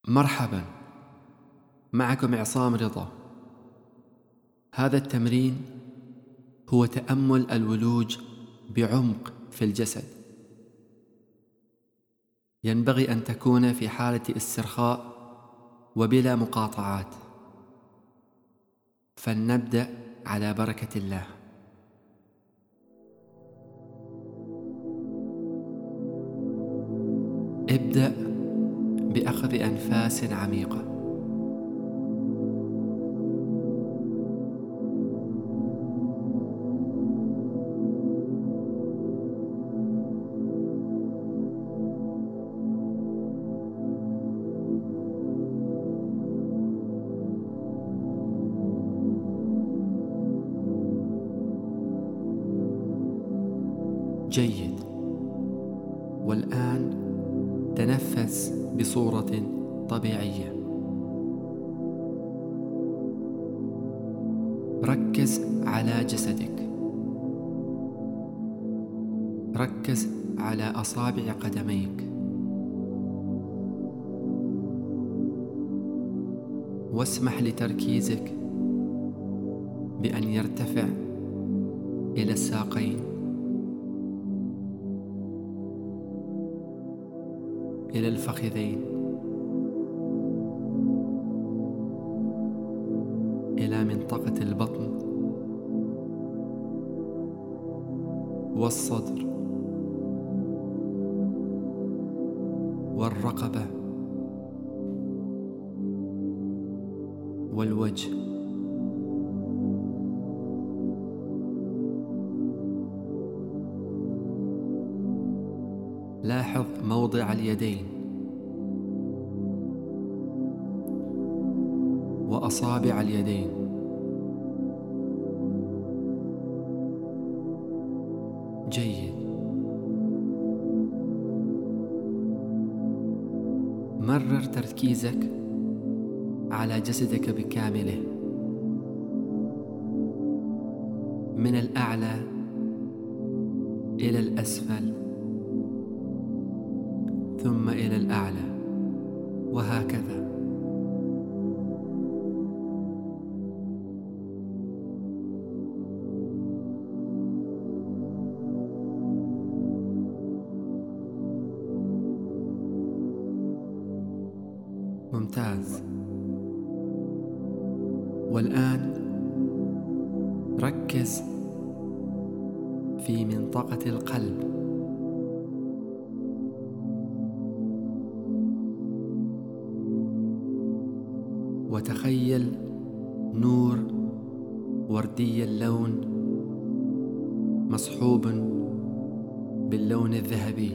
مرحبا، معكم عصام رضا. هذا التمرين هو تأمل الولوج بعمق في الجسد. ينبغي أن تكون في حالة استرخاء وبلا مقاطعات. فلنبدأ على بركة الله. ابدأ بأخذ أنفاس عميقة. جيد. والآن تنفس بصورة طبيعية. ركز على جسدك. ركز على أصابع قدميك، واسمح لتركيزك بأن يرتفع إلى الساقين، إلى الفخذين، إلى منطقة البطن والصدر والرقبة والوجه. لاحظ موضع اليدين وأصابع اليدين. جيد. مرر تركيزك على جسدك بكامله، من الأعلى إلى الأسفل، ثم إلى الأعلى، وهكذا. ممتاز. والآن ركز في منطقة القلب. وتخيل نور وردي اللون مصحوب باللون الذهبي.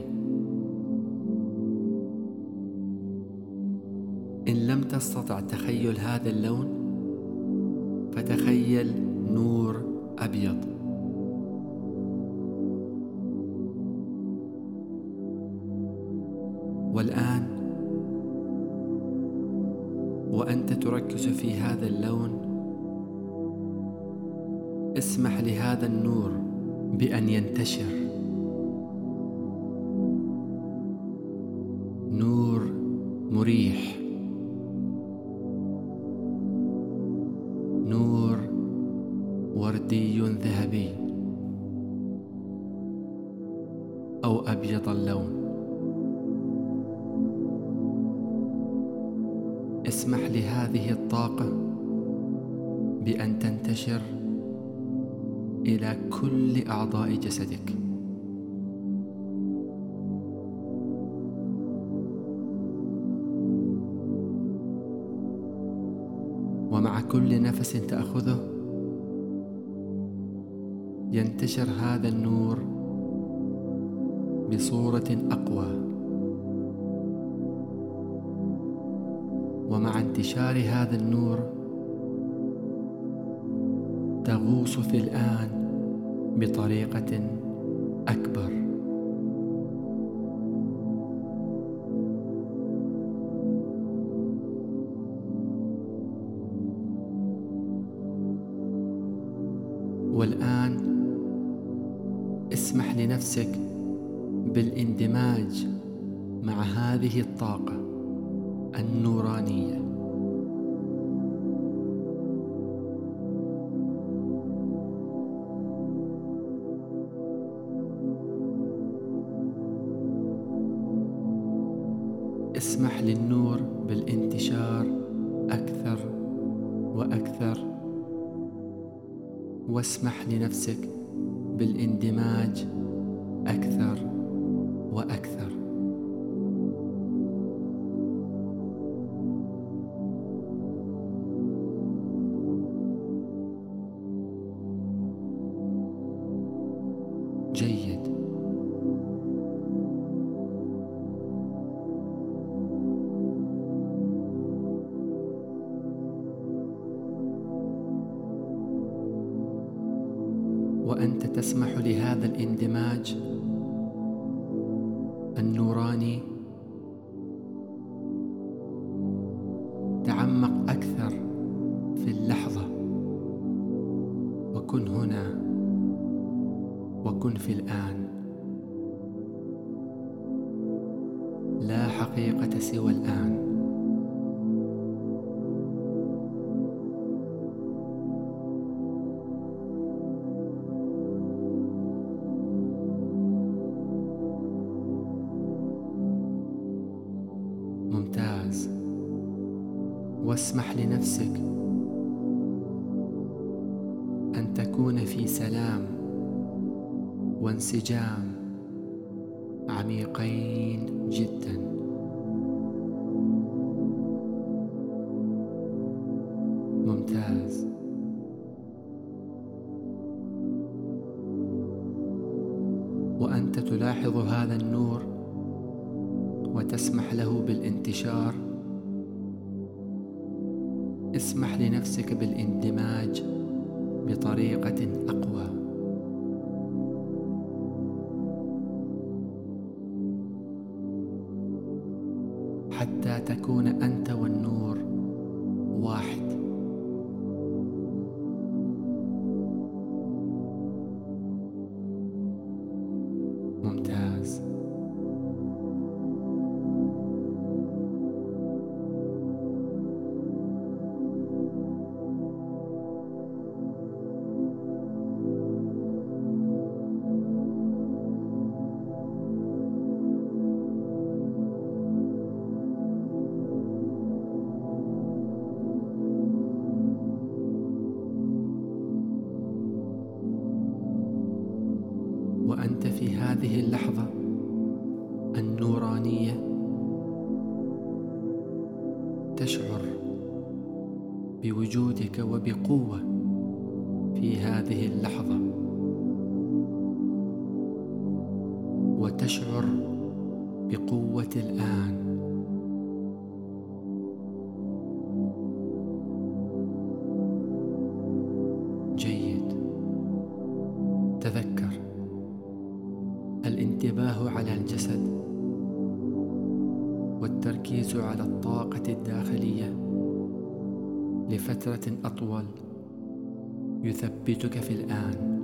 إن لم تستطع تخيل هذا اللون، فتخيل نور أبيض. والآن وأنت تركز في هذا اللون، اسمح لهذا النور بأن ينتشر. نور مريح، نور وردي ذهبي أو أبيض اللون. اسمح لهذه الطاقة بأن تنتشر إلى كل أعضاء جسدك. ومع كل نفس تأخذه ينتشر هذا النور بصورة أقوى. ومع انتشار هذا النور تغوص في الآن بطريقة أكبر. والآن اسمح لنفسك بالاندماج مع هذه الطاقة النورانية. اسمح للنور بالانتشار أكثر وأكثر، واسمح لنفسك بالاندماج أكثر وأكثر. جيد. وأنت تسمح لهذا الاندماج النوراني تعمق أكثر في اللحظة، وكن هنا وكن في الآن. لا حقيقة سوى الآن. ممتاز. واسمح لنفسك أن تكون في سلام وانسجام عميقين جدا. ممتاز. وأنت تلاحظ هذا النور وتسمح له بالانتشار. اسمح لنفسك بالاندماج بطريقة أقوى. حتى تكون أنت والنور واحد. ممتاز. وأنت في هذه اللحظة النورانية تشعر بوجودك وبقوة في هذه اللحظة، وتشعر بقوة الآن. جيد. تذكر الانتباه على الجسد والتركيز على الطاقة الداخلية لفترة أطول يثبتك في الآن.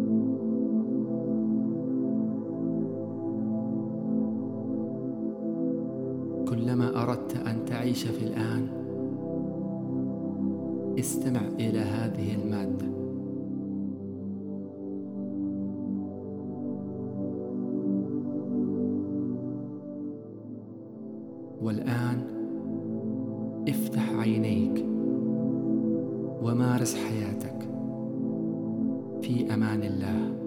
كلما أردت أن تعيش في الآن استمع إلى هذه المادة. والآن افتح عينيك ومارس حياتك في أمان الله.